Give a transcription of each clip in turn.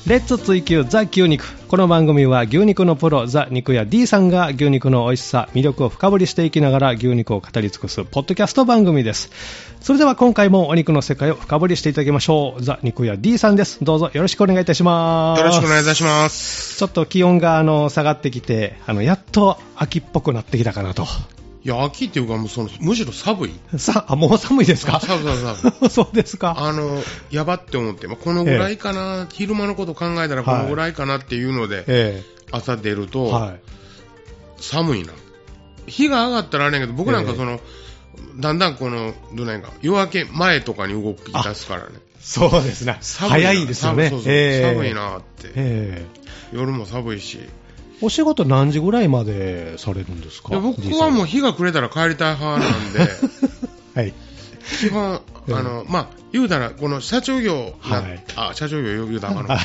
レッツ追求ザ牛肉。この番組は牛肉のプロザ肉屋 D さんが牛肉の美味しさ魅力を深掘りしていきながら牛肉を語り尽くすポッドキャスト番組です。それでは今回もお肉の世界を深掘りしていただきましょう。ザ肉屋 D さんです。どうぞよろしくお願いいたします。 よろしくお願いいたします。 ちょっと気温が下がってきてやっと秋っぽくなってきたかなと。 いや、秋っていうか、むしろ寒い。 もう寒いですか？ 寒い。 そうですか。 やばって思って、このぐらいかな、昼間のこと考えたらこのぐらいかなっていうので、朝出ると、寒いな。日が上がったらあれやけど、僕なんかだんだんどないか、夜明け前とかに動き出すからね。 そうですね。早いですよね。 寒いなって。夜も寒いし。 お仕事何時ぐらいまでされるんですか？いや、 僕はもう日が暮れたら帰りたい派なんで、はい、基本、言うたら、この社長業、社長業言うたら大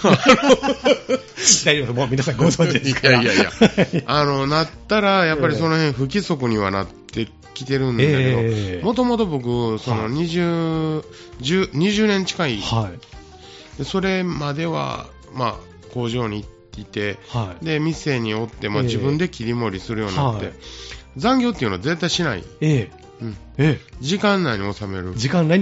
丈夫、もう皆さんご存知ですから。 いや、なったら、やっぱりその辺不規則にはなってきてるんだけど、もともと僕、20年近い、それまでは、工場に行って、で店におって、自分で切り盛りするようになって、残業っていうのは絶対しない、時間内に収める、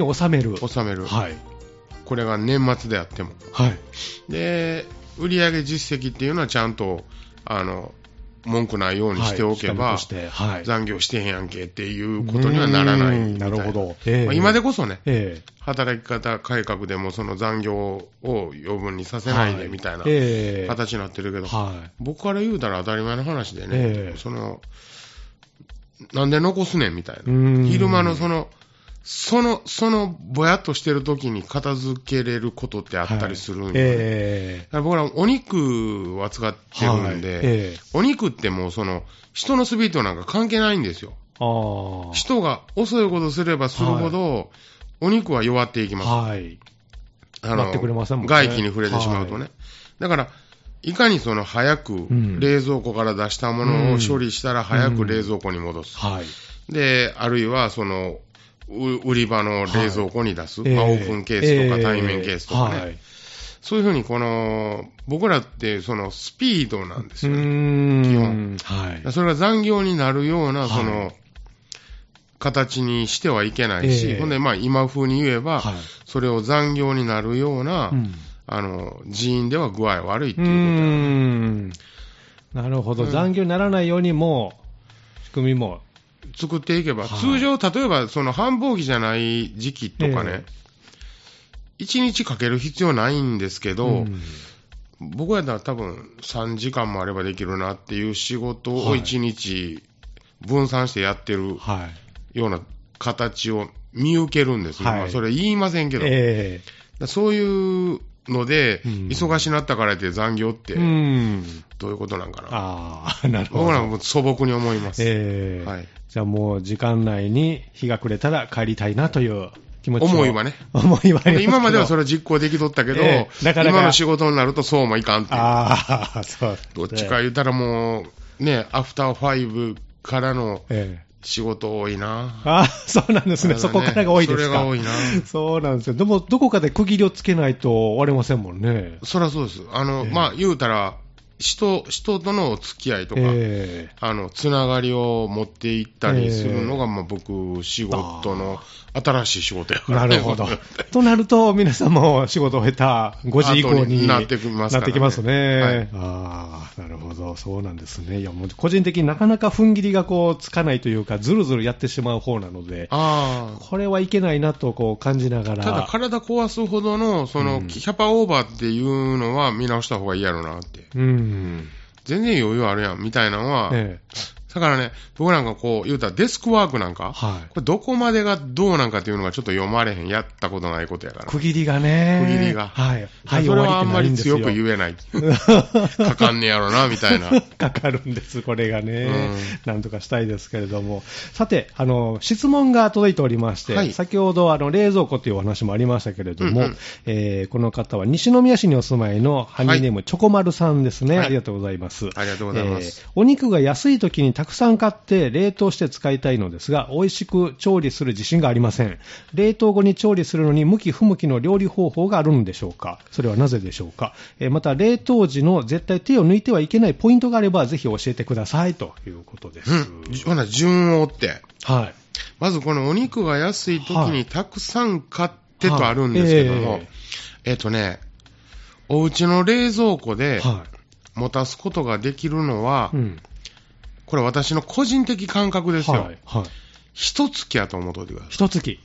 これが年末であっても、で売上実績っていうのはちゃんと文句ないようにしておけば、残業してへんやんけっていうことにはならないみたいな。なるほど。今でこそね、働き方改革でもその残業を余分にさせないでみたいな形になってるけど、僕から言うたら当たり前の話でね、なんで残すねんみたいな。昼間のそのぼやっとしてる時に片付けれることってあったりするんで、僕らお肉は使ってるんで、お肉ってもう人のスピードなんか関係ないんですよ。人が遅いことすればするほど、お肉は弱っていきます。 なってくれませんもんね。 外気に触れてしまうとね。だから、いかに早く冷蔵庫から出したものを処理したら早く冷蔵庫に戻す。で、あるいは売り場の冷蔵庫に出す、オープンケースとか対面ケースとかね、そういうふうに僕らってスピードなんですよね、基本。それが残業になるような形にしてはいけないし、ほんで今風に言えば、それを残業になるような、人員では具合悪いっていうことなるほど、残業にならないようにも仕組みも作っていけば、通常、例えば繁忙期じゃない時期とかね、1日かける必要ないんですけど、僕やったら多分3時間もあればできるなっていう仕事を1日分散してやってるような形を見受けるんですね。それ言いませんけど、そういうので、忙しなったからって残業って、どういうことなんかな。 なるほど。 僕らも素朴に思います。 じゃあもう時間内に日が暮れたら帰りたいなという気持ちを。 思いはね。今まではそれは実行できとったけど、今の仕事になるとそうもいかんっていう。そうどっちか言ったらもう、ね、アフター5からの仕事多いな。 そうなんですね。そこからが多いですか。 それが多いな。 そうなんですよ。でも、どこかで区切りをつけないと終われませんもんね。 そりゃそうです。言うたら、人とのお付き合いとか、つながりを持っていったりするのが、僕、仕事の新しい仕事やからね。 なるほど。となると、皆さんも仕事を経た5時以降になってきますね。なるほど。そうなんですね。いや、もう個人的になかなか踏ん切りがつかないというか、ずるずるやってしまう方なので、これはいけないなと感じながら。 ただ、体壊すほどの、キャパオーバーっていうのは見直した方がいいやろなって。全然余裕あるやんみたいなのは、だからね、僕なんか言うたらデスクワークなんか、これどこまでがどうなんかっていうのがちょっと読まれへん、やったことないことやから。 区切りがね。 区切りが。それはあんまり強く言えない。かかんねやろな、みたいな。 かかるんです、これがね。なんとかしたいですけれども。さて、質問が届いておりまして、先ほど冷蔵庫というお話もありましたけれども、この方は西宮市にお住まいのハニーネームチョコマルさんですね。ありがとうございます。 ありがとうございます。 お肉が安い時にたくさん買って冷凍して使いたいのですが、美味しく調理する自信がありません。冷凍後に調理するのに向き不向きの料理方法があるのでしょうか。それはなぜでしょうか。また冷凍時の絶対手を抜いてはいけないポイントがあればぜひ教えてくださいということです。 ほな順を追って、 はい。 まずこのお肉が安い時にたくさん買ってとあるんですけども、お家の冷蔵庫で持たすことができるのは、これ私の個人的感覚ですよ。一月やと思っといてください。 一月。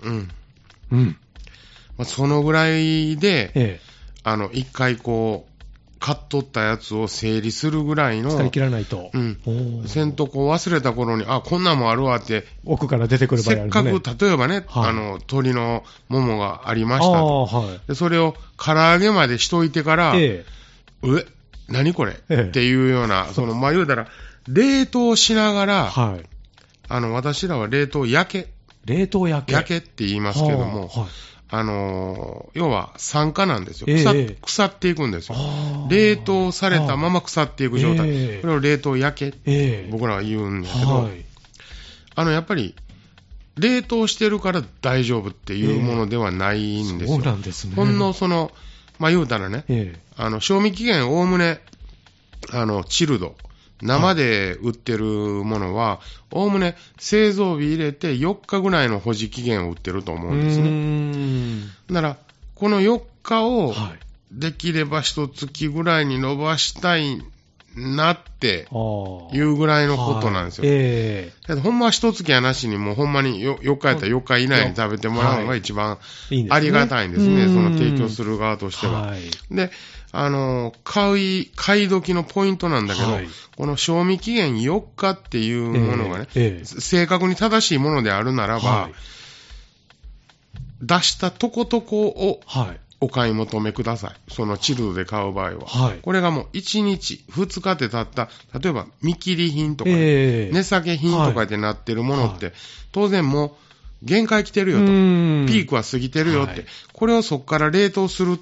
そのぐらいで、一回こう、買っとったやつを整理するぐらいの。 使い切らないと。 せんとこう忘れた頃に、こんなんもあるわって。 奥から出てくる場合あるね。 せっかく、例えばね、鶏のももがありましたと。でそれを唐揚げまでしといてから、何これ、っていうような、言うたら、冷凍しながら、私らは冷凍焼け。 冷凍焼け。 焼けって言いますけども、要は酸化なんですよ。腐っていくんですよ。冷凍されたまま腐っていく状態。これを冷凍焼け、僕らは言うんだけど、やっぱり、冷凍してるから大丈夫っていうものではないんですよ。 そうなんですね。 ほんの言うたらね、賞味期限おおむね、チルド。生で売ってるものは、おおむね製造日入れて4日ぐらいの保持期限を売ってると思うんですね。だから、この4日をできれば1月ぐらいに伸ばしたいなっていうぐらいのことなんですよ。ほんまは1月やなしにもうほんまに4日やったら4日以内に食べてもらうのが一番ありがたいんですね。その提供する側としては。で、買い時のポイントなんだけど、この賞味期限4日っていうものがね、正確に正しいものであるならば、出したとことこをお買い求めください。そのチルドで買う場合は。これがもう1日、2日で経った、例えば見切り品とか、値下げ品とかでなってるものって、当然もう、限界来てるよと。ピークは過ぎてるよって。これをそこから冷凍するって、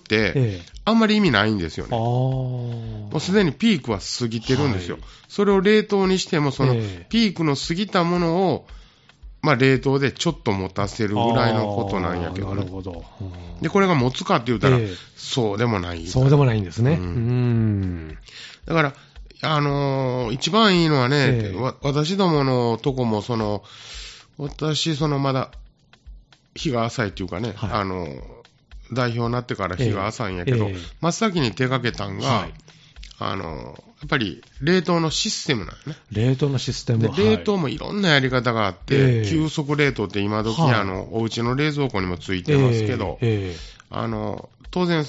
あんまり意味ないんですよね。もうすでにピークは過ぎてるんですよ。それを冷凍にしても、そのピークの過ぎたものを、冷凍でちょっと持たせるぐらいのことなんやけどね。 なるほど。 で、これが持つかって言ったら、そうでもない。 そうでもないんですね。 だから、一番いいのはね、私どものとこも、私、まだ、日が浅いっていうかね、代表になってから日が浅いんやけど、真っ先に手掛けたんが、やっぱり冷凍のシステムなんよね。 冷凍のシステム。 で、冷凍もいろんなやり方があって、急速冷凍って今時、お家の冷蔵庫にもついてますけど、当然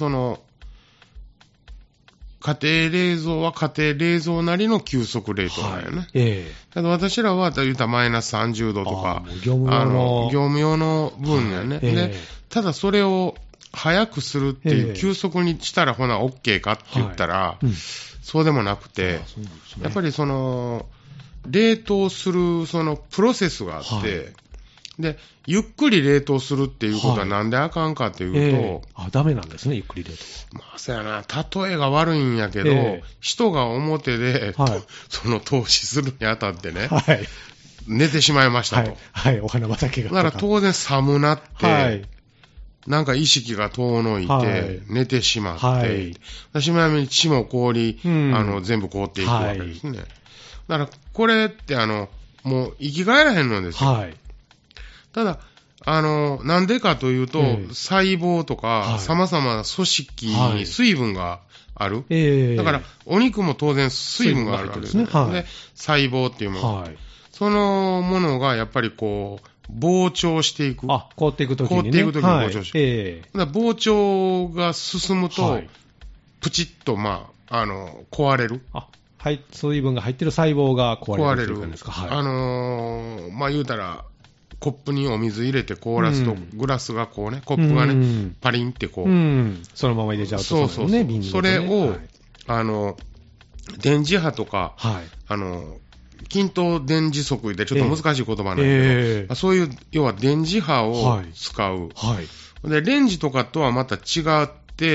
家庭冷蔵は家庭冷蔵なりの急速冷凍なんよね。ただ私らは言うたらマイナス30度とか、業務用の分やね。で、ただそれを早くするっていう、急速にしたらほな OK かって言ったら、そうでもなくて、やっぱり冷凍するプロセスがあって、で、ゆっくり冷凍するっていうことはなんであかんかっていうと、 ダメなんですね、ゆっくり冷凍。 そうやな、例えが悪いんやけど、人が表で、投資するにあたってね、寝てしまいましたと。 お花畑が。 だから当然寒なって、なんか意識が遠のいて、寝てしまって、しまいに血も凍り、全部凍っていくわけですね。だからこれってもう生き返らへんのですよ。ただ、なんでかというと、細胞とか、様々な組織に水分がある。だから、お肉も当然水分があるわけですね。で、細胞っていうもの。そのものがやっぱり膨張していく。 凍っていくときにね。 凍っていくときに膨張していく。膨張が進むと、プチッと、壊れる。 水分が入ってる細胞が壊れる。 言うたら、コップにお水入れて凍らすと、グラスがコップがね、パリンってそのまま入れちゃうと、 それを、電磁波とか、均等電磁速でちょっと難しい言葉なんだけど、そういう、要は電磁波を使う。で、レンジとかとはまた違って、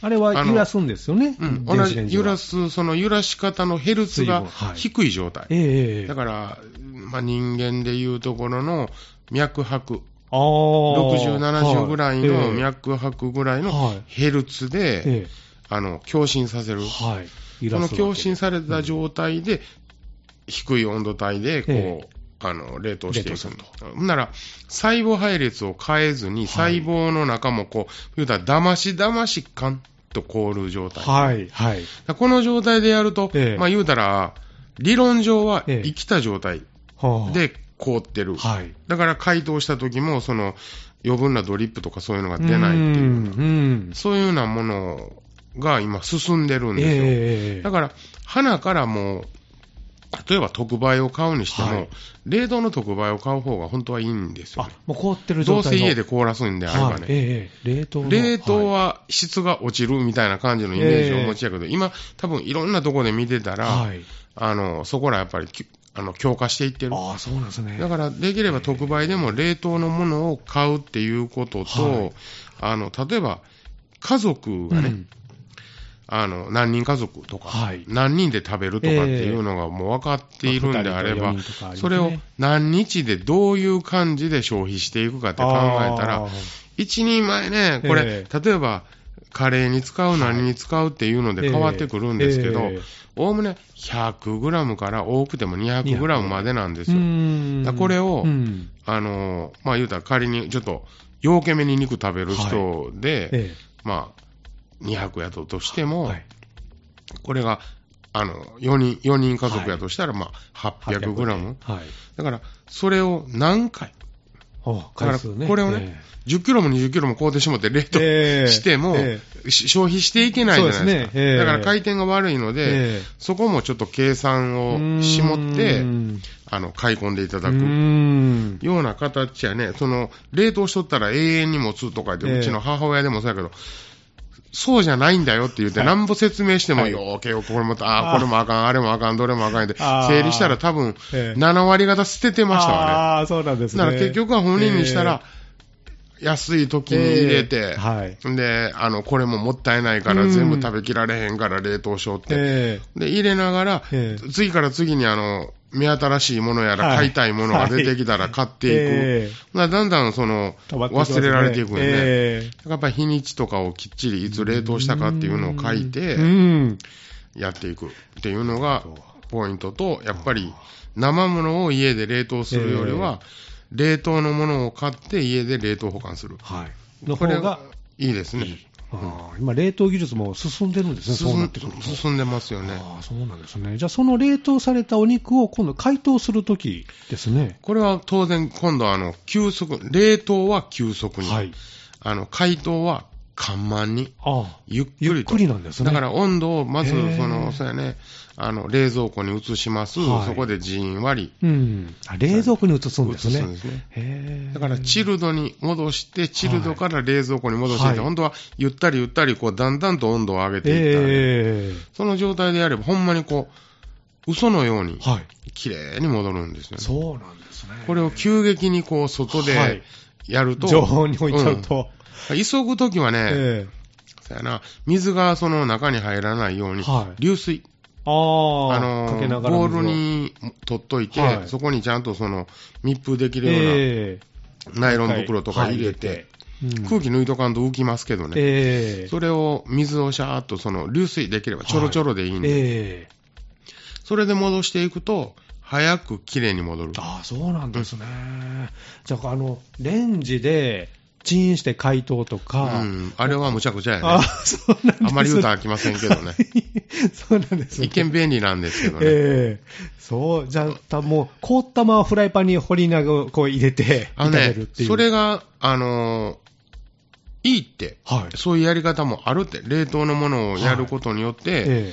あれは揺らすんですよね。 同じ揺らす、その揺らし方のヘルツが低い状態。だから、人間でいうところの脈拍。60、70ぐらいの脈拍ぐらいのヘルツで、共振させる。その共振された状態で、低い温度帯で、冷凍していくと。なら、細胞配列を変えずに、細胞の中も言うたら、だましカンと凍る状態。この状態でやると、言うたら、理論上は生きた状態で凍ってる。だから解凍した時も、その余分なドリップとかそういうのが出ないっていう、そういうようなものが今進んでるんですよ。だから、花からもう、例えば特売を買うにしても、冷凍の特売を買う方が本当はいいんですよね。 もう凍ってる状態の。 どうせ家で凍らすんであればね。冷凍は質が落ちるみたいな感じのイメージをお持ちやけど、今多分いろんなところで見てたら、そこらやっぱり強化していってる。 そうなんですね。 だからできれば特売でも冷凍のものを買うっていうことと、例えば家族がね、何人家族とか、何人で食べるとかっていうのがもう分かっているんであれば、それを何日でどういう感じで消費していくかって考えたら、一人前ね、これ、例えばカレーに使う、何に使うっていうので変わってくるんですけど、おおむね100グラムから多くても200グラムまでなんですよ。これを、言うたら仮にちょっと、ようけめに肉食べる人で、200やとしても、これが、4人家族やとしたら、800グラム。だから、それを何回。だから、これをね、10キロも20キロも買うてしまって冷凍しても、消費していけないじゃないですか。だから回転が悪いので、そこもちょっと計算を絞って、買い込んでいただくような形やね、冷凍しとったら永遠に持つとか言って、うちの母親でもそうやけど、そうじゃないんだよって言って、なんぼ説明しても、よけよ、これも、これもあかん、あれもあかん、どれもあかんって、整理したら多分、7割方捨ててましたわね。 そうなんですね。 だから結局は本人にしたら、安い時に入れて、で、これももったいないから全部食べきられへんから冷凍しようって。で、入れながら、次から次に目新しいものやら買いたいものが出てきたら買っていく。だんだん忘れられていくよね。やっぱり日にちとかをきっちりいつ冷凍したかっていうのを書いて、やっていくっていうのがポイントと、やっぱり生ものを家で冷凍するよりは、冷凍のものを買って家で冷凍保管する。 の方がいいですね。 今、冷凍技術も進んでるんですね、そうなってくると。 進んでますよね。 そうなんですね。じゃあ、その冷凍されたお肉を今度解凍するときですね。 これは当然、今度急速、冷凍は急速に。解凍は緩慢に。ゆっくりと。 ゆっくりなんですね。 だから温度をまず、そうやね、冷蔵庫に移します。そこでじんわり。 冷蔵庫に移すんですね。 移すんですね。だからチルドに戻して、チルドから冷蔵庫に戻していって、本当はゆったりゆったり、だんだんと温度を上げていった。その状態でやれば、ほんまに嘘のように、綺麗に戻るんですよね。 そうなんですね。 これを急激に外でやると。 常温に置いちゃうと。 急ぐときはね、そうやな、水がその中に入らないように、流水。ボールに取っといて、そこにちゃんと密封できるようなナイロン袋とか入れて、空気抜いとかんと浮きますけどね。それを水をシャーっと流水できればちょろちょろでいいんで、それで戻していくと、早くきれいに戻る。 そうなんですね。じゃあ、レンジで、チンして解凍とか。 あれはむちゃくちゃやね。 そうなんです。 あまり言うと飽きませんけどね。 そうなんですね。 一見便利なんですけどね。 じゃあ、もう、凍ったままフライパンに掘りながら入れて、炒めるっていう。 それが、いいって、そういうやり方もあるって、冷凍のものをやることによって、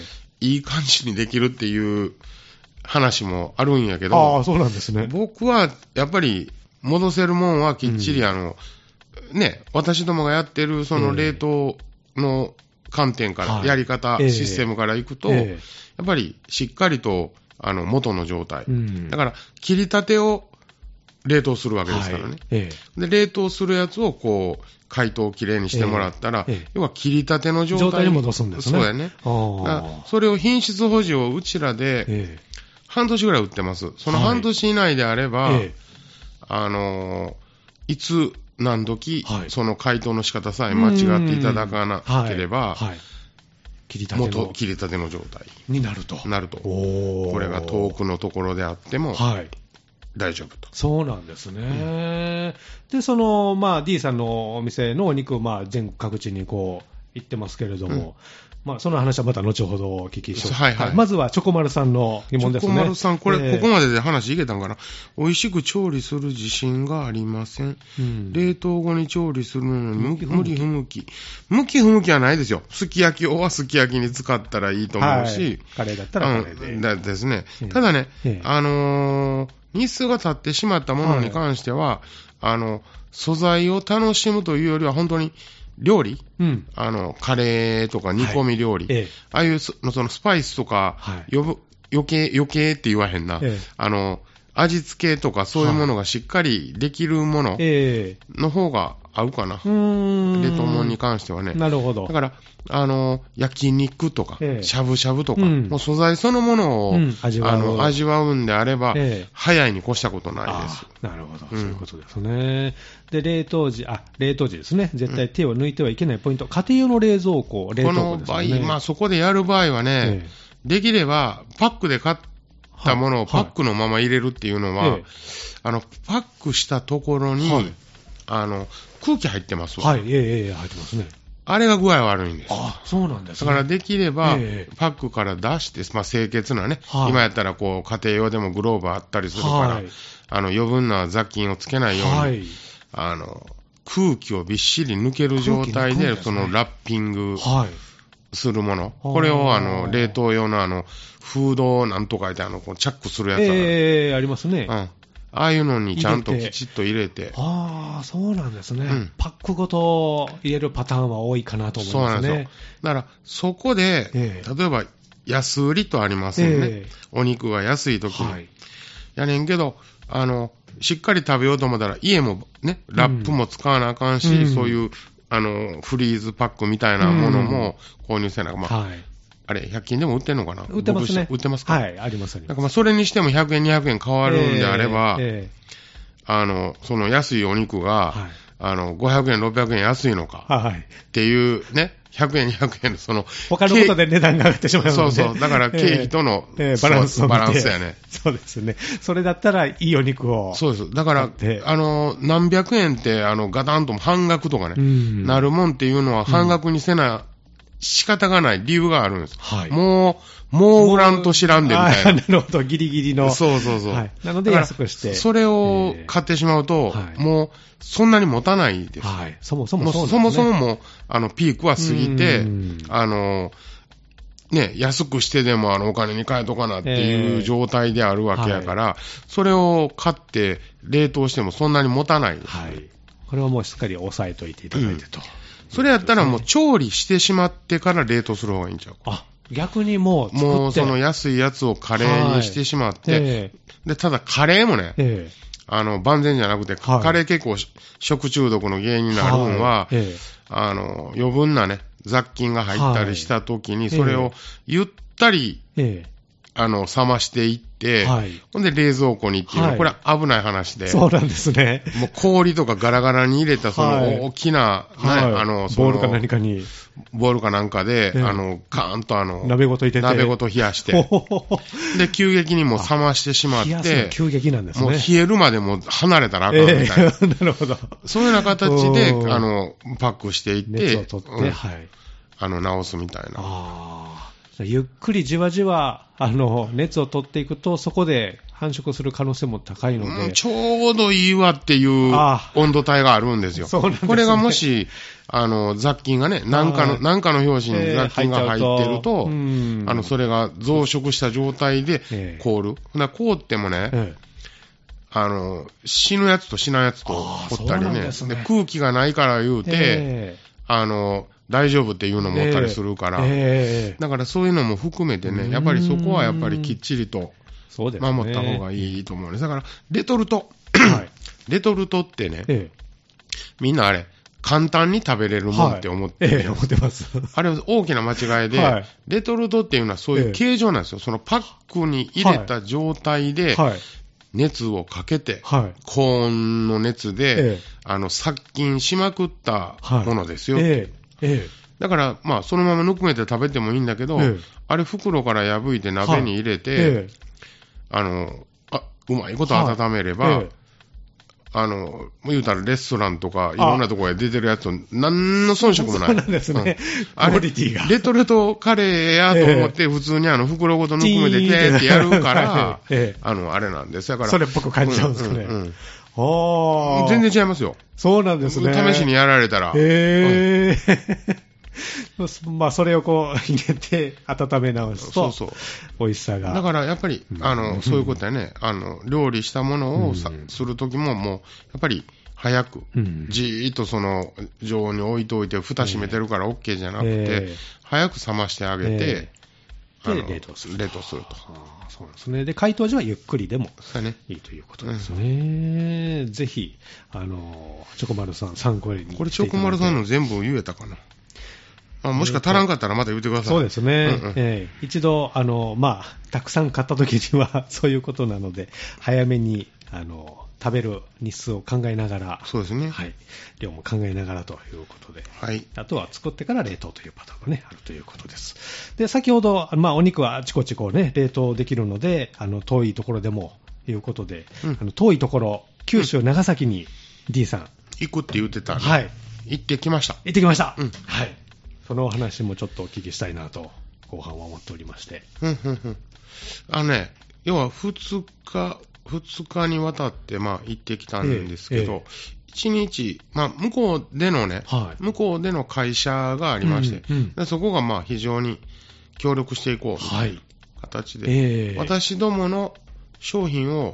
いい感じにできるっていう話もあるんやけど、 そうなんですね。 僕は、やっぱり、戻せるもんはきっちり私どもがやってるその冷凍の観点から、やり方、システムからいくと、やっぱりしっかりと元の状態。だから、切りたてを冷凍するわけですからね。で、冷凍するやつをこう、解凍をきれいにしてもらったら、要は切りたての状態に戻すんですね。 そうやね。それを品質保持をうちらで、半年ぐらい売ってます。その半年以内であれば、いつ何時、その解凍の仕方さえ間違っていただかなければ、切りたての状態になると。 これが遠くのところであっても、大丈夫と。 そうなんですね。で、まあ、D さんのお店のお肉、まあ、全国各地にこう、行ってますけれども、まあ、その話はまた後ほどお聞きしよう。まずは、チョコマルさんの疑問ですね。 チョコマルさん、これ、ここまでで話いけたんかな。美味しく調理する自信がありません。冷凍後に調理するのに、向き不向き。向き不向きはないですよ。すき焼き用はすき焼きに使ったらいいと思うし。 カレーだったらカレーで。 ですね。ただね、日数が経ってしまったものに関しては、素材を楽しむというよりは、本当に、料理、カレーとか煮込み料理、ああいうそのスパイスとか、余計って言わへんな、味付けとかそういうものがしっかりできるものの方が合うかな。冷凍物に関してはね。 なるほど。 だから、焼肉とか、しゃぶしゃぶとか、もう素材そのものを、味わうんであれば、早いに越したことないです。 なるほど、そういうことですね。で、冷凍時ですね。絶対手を抜いてはいけないポイント。家庭用の冷蔵庫、冷凍庫ですね。この場合、まあそこでやる場合はね、できれば、パックで買ったものをパックのまま入れるっていうのは、パックしたところに、空気入ってますわ。 入ってますね。 あれが具合悪いんです。 そうなんですね。 だからできれば、パックから出して、まあ清潔なね、今やったらこう、家庭用でもグローブあったりするから、余分な雑菌をつけないように、空気をびっしり抜ける状態で、そのラッピングするもの、これを冷凍用のフードなんとかでこうチャックするやつありますね。 ああいうのにちゃんときちっと入れて。 そうなんですね。パックごと入れるパターンは多いかなと思いますね。そうなんですよ。 だから、そこで、例えば、安売りとありますよね。お肉が安い時に。やねんけど、しっかり食べようと思ったら、家もね、ラップも使わなあかんし、そういう、フリーズパックみたいなものも購入せなあかん。あれ、100均でも売ってんのかな？ 売ってますね。 売ってますか？ はい、あります。 だからそれにしても100円、200円変わるんであれば、その安いお肉が、500円、600円安いのか、っていうね、100円、200円のその、 他のことで値段が上がってしまうので。 そうそう。だから経費との、 バランスやね。 そうですね。それだったらいいお肉を。 そうです。だから、何百円って、ガタンと半額とかね、なるもんっていうのは半額にせな、仕方がない理由があるんです。もう売らんと知らんでみたいな。 なるほど、ギリギリの。 そう。 なので安くして。 それを買ってしまうと、もうそんなに持たないです。 そもそもそうですね。 そもそももう、ピークは過ぎて、ね、安くしてでもお金に変えとかなっていう状態であるわけやから、それを買って冷凍してもそんなに持たないです。 これはもうしっかり押さえといていただいてと。 それやったらもう調理してしまってから冷凍する方がいいんちゃうか。 逆にもうその安いやつをカレーにしてしまって、で、ただカレーもね、万全じゃなくて、カレー結構食中毒の原因になるのは、余分なね、雑菌が入ったりした時に、それをゆったり、冷ましていって、ほんで冷蔵庫にっていうのは、これは危ない話で。 そうなんですね。 もう氷とかガラガラに入れたその大きな、 ボールか何かに。 ボールかなんかで、カーンと鍋ごと入れて。 鍋ごと冷やして。で、急激にもう冷ましてしまって、 急激なんですね。 もう冷えるまでも離れたらあかんみたいな。 なるほど。 そういうような形で、パックしていって、 熱を取って、 直すみたいな。 ゆっくりじわじわ、熱を取っていくと、そこで繁殖する可能性も高いので。 ちょうどいいわっていう温度帯があるんですよ。 そうなんですね。 これがもし、雑菌がね、なんかの表紙に雑菌が入ってると、それが増殖した状態で凍る。凍ってもね、死ぬやつと死なやつとおったりね。で空気がないから言うて、大丈夫っていうのもおったりするから、だからそういうのも含めてね、やっぱりそこはやっぱりきっちりと守った方がいいと思うんです。だから、レトルト。 はい、 レトルトってね、みんなあれ、簡単に食べれるもんって思ってる、 思ってます。 あれ大きな間違いで、はい、レトルトっていうのはそういう形状なんですよ。そのパックに入れた状態で、熱をかけて、高温の熱で、殺菌しまくったものですよ。だから、まあ、そのままぬくめて食べてもいいんだけど、あれ袋から破いて鍋に入れて、うまいこと温めれば、言うたらレストランとかいろんなところへ出てるやつと何の遜色もない。 そうなんですね。クオリティが。 レトルトカレーやと思って普通に袋ごとぬくめててってやるから、あれなんです。だから。 それっぽく感じちゃうんですかね。 全然違いますよ。 そうなんですね。 試しにやられたら。 まあ、それをこう入れて温め直すと、美味しさが。 だからやっぱり、そういうことやね、料理したものをするときも、もう、やっぱり早く、じーっとその常温に置いておいて、蓋閉めてるから OK じゃなくて、早く冷ましてあげて、 冷凍すると。 そうなんですね。で、解凍時はゆっくりでもいいということですね。ぜひ、チョコマルさん参考に。 これチョコマルさんの全部言えたかな。もしか足らんかったらまた言ってください。 そうですね。一度、まあ、たくさん買った時にはそういうことなので、早めに、食べる日数を考えながら、 そうですね。 はい。量も考えながらということで、 はい。 あとは作ってから冷凍というパターンがね、あるということです。で、先ほど、まあ、お肉はあちこちこうね、冷凍できるので、遠いところでも、いうことで、遠いところ、九州長崎に D さん。 行くって言ってたんで、 はい。 行ってきました。 行ってきました。はい。そのお話もちょっとお聞きしたいなと、後半は思っておりまして。 要は2日にわたって、まあ、行ってきたんですけど、1日、まあ、向こうでのね、向こうでの会社がありまして、でそこがまあ非常に協力していこうという形で、私どもの商品を、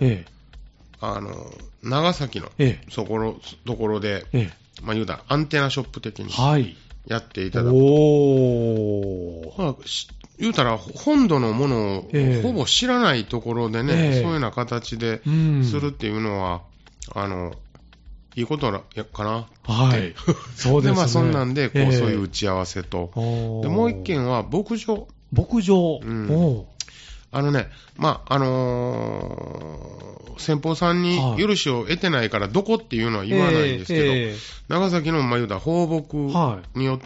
長崎のところで、まあ、言うたらアンテナショップ的にやっていただくと。まあ、言うたら本土のものをほぼ知らないところでね、そういうような形でするっていうのは、いいことかなって。 はい。そうですね。 で、まあそんなんで、そういう打ち合わせと。で、もう一件は牧場。 牧場。 まあ、先方さんに許しを得てないからどこっていうのは言わないんですけど、長崎の、まあ、言うたら放牧によって、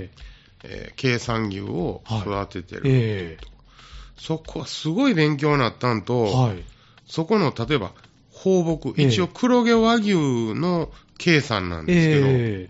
経産牛を育ててる、そこはすごい勉強になったんと、そこの例えば放牧、一応黒毛和牛の経産なんですけ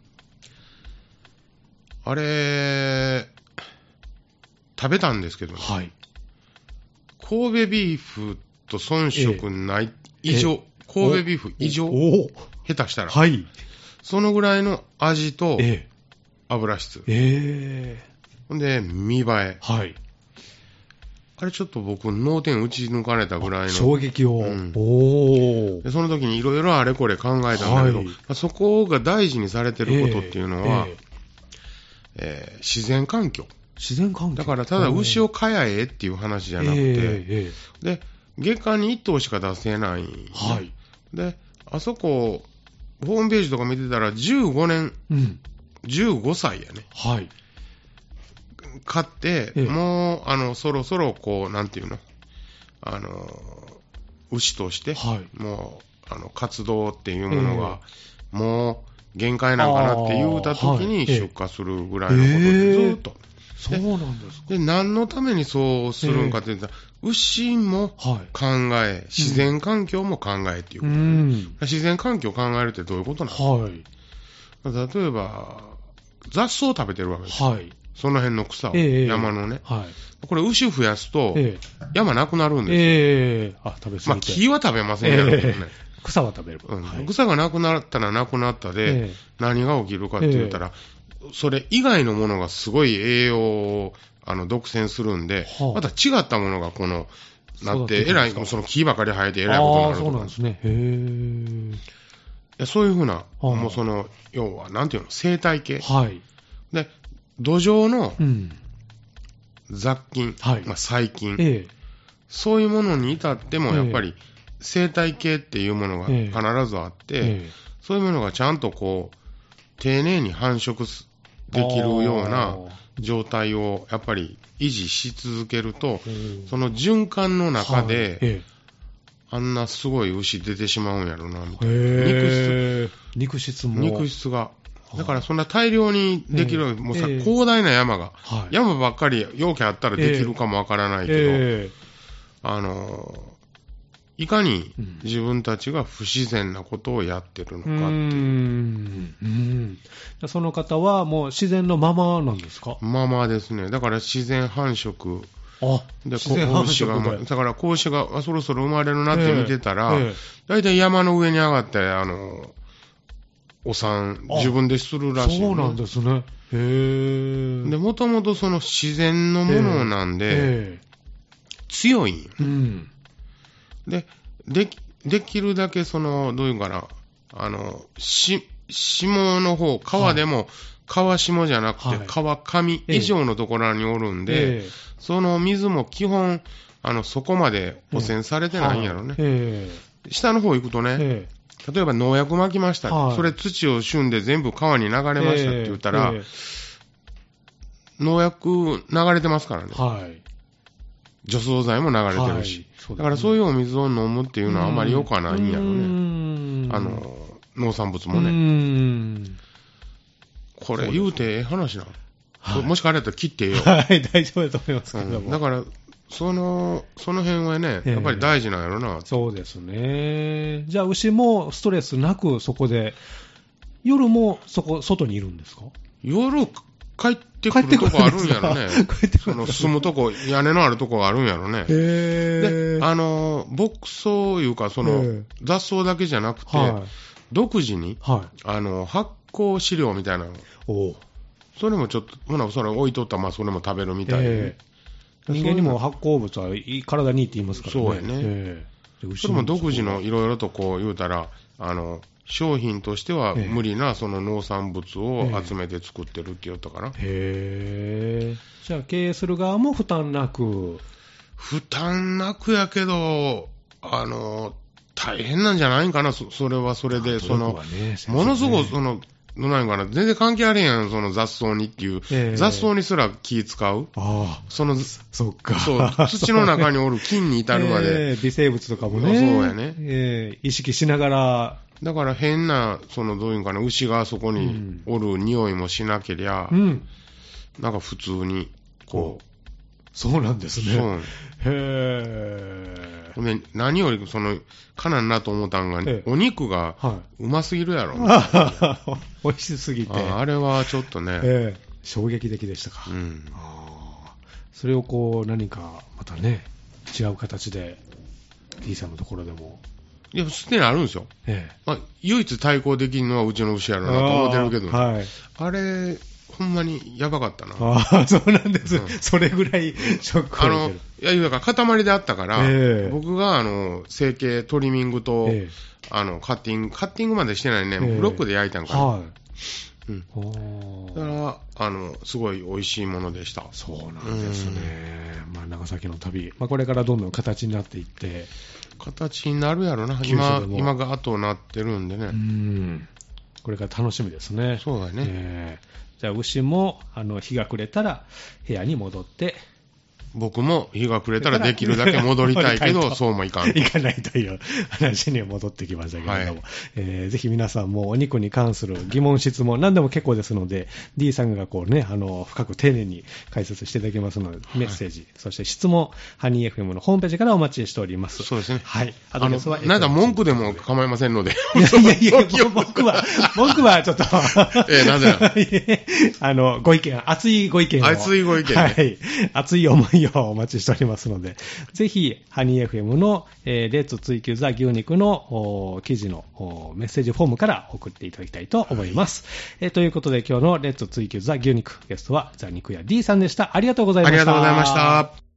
ど、あれ食べたんですけどね、神戸ビーフと遜色ない以上、神戸ビーフ以上、下手したら、そのぐらいの味と油質、ほんで見栄え、あれちょっと僕脳天打ち抜かれたぐらいの衝撃を、 でその時にいろいろあれこれ考えたんだけど、そこが大事にされてることっていうのは、自然環境。だからただ牛を飼やえっていう話じゃなくて、で月間に1頭しか出せない、であそこホームページとか見てたら15年、15歳やね、飼って、もうそろそろこうなんていうの、牛として、もう活動っていうものが、もう限界なんかなって言うた時に出荷するぐらいのことでずっと。 そうなんですか。 で、何のためにそうするんかって言ったら、牛も考え、自然環境も考えっていうこと、自然環境を考えるってどういうことなの、例えば、雑草を食べてるわけです。その辺の草を、山のね。これ、牛増やすと、山なくなるんですよ。 食べ過ぎて。 まあ、木は食べませんやろうけどね。 草は食べる。 草がなくなったらなくなったで、何が起きるかって言ったら、それ以外のものがすごい栄養を独占するんで、また違ったものがなって、えらい、その木ばかり生えてえらいことになると。 そうなんですね。 そういうふうな、もう要は、なんていうの、生態系。で、土壌の雑菌、まあ、細菌、そういうものに至っても、やっぱり、 生態系っていうものが必ずあって、そういうものがちゃんとこう、丁寧に繁殖できるような状態をやっぱり維持し続けると、その循環の中で、あんなすごい牛出てしまうんやろな、みたいな。 肉質も。 肉質が。だからそんな大量にできる、もうさ、広大な山が、山ばっかり容器あったらできるかもわからないけど、いかに自分たちが不自然なことをやってるのかっていう。 その方はもう自然のままなんですか？ ままですね。だから自然繁殖。で、 自然繁殖で。 だから子牛がそろそろ生まれるなって見てたら、だいたい山の上に上がって、お産、自分でするらしい、 そうなんですね。 で、もともとその自然のものなんで、強いんよ、で、できるだけその、どういうかな、下の方、川でも、川下じゃなくて、川上以上のところにおるんで、その水も基本、そこまで汚染されてないんやろね。下の方行くとね、例えば農薬撒きました、それ土を旬んで全部川に流れましたって言ったら、農薬流れてますからね。除草剤も流れてるし。だからそういうお水を飲むっていうのはあまり良くはないんやろね。農産物もね。これ言うてええ話なの。もしかあれやったら切ってええよ。 大丈夫だと思いますけども。 だから、その辺はね、やっぱり大事なんやろな。 そうですね。じゃあ牛もストレスなくそこで、夜も外にいるんですか？ 夜帰ってくるとこあるんやろね。その住むとこ、屋根のあるとこがあるんやろね。で、牧草いうか、その、雑草だけじゃなくて、独自に、発酵飼料みたいなの。それもちょっと、それ置いとったら、まあ、それも食べるみたいで。 人間にも発酵物は体にいいって言いますからね。 そうやね。それも独自のいろいろとこう言うたら、商品としては無理なその農産物を集めて作ってるって言ったかな。 じゃあ経営する側も負担なく。 負担なくやけど、大変なんじゃないんかな、それはそれで、ものすごくなんかな、全然関係あれやん、その雑草にっていう、雑草にすら気使う。 そっか。 そう、土の中におる菌に至るまで。 微生物とかもね。 そうやね。 意識しながら。 だから変な、どういうんかな、牛がそこにおる匂いもしなけりゃ、なんか普通に、こう。 そうなんですね。 で何より、かなんなと思ったんが、お肉がうますぎるやろ。 美味しすぎて。 あれはちょっとね。 衝撃的でしたか。それを何か、またね、違う形で、D さんのところでも。 いや、すでにあるんですよ。唯一対抗できるのはうちの牛やろなと思ってるけど、あれ、ほんまにやばかったな。 そうなんです。それぐらいショックを受ける。 いや、だから塊であったから、僕が成形、トリミングと、カッティングまでしてないね、ブロックで焼いたんかな。だから、すごい美味しいものでした。 そうなんですね。長崎の旅、これからどんどん形になっていって。 形になるやろな。今が後なってるんでね。 これから楽しみですね。 そうだね。 じゃあ牛も日が暮れたら部屋に戻って、 僕も日が暮れたらできるだけ戻りたいけど、そうもいかん。 いかないという話には戻ってきましたけれども、ぜひ皆さんもお肉に関する疑問、質問、何でも結構ですので、D さんが深く丁寧に解説していただきますので、メッセージ、そして質問、ハニー FM のホームページからお待ちしております。 そうですね。 はい。アドレスはなんか文句でも構いませんので。 いや、文句はちょっと。 なぜなご意見、熱いご意見を。 熱いご意見。 はい。熱い思いをお待ちしておりますので、ぜひ、ハニー FM の、レッツ追求ザ牛肉の記事のメッセージフォームから送っていただきたいと思います。ということで、今日のレッツ追求ザ牛肉、ゲストはザ肉屋 D さんでした。ありがとうございました。 ありがとうございました。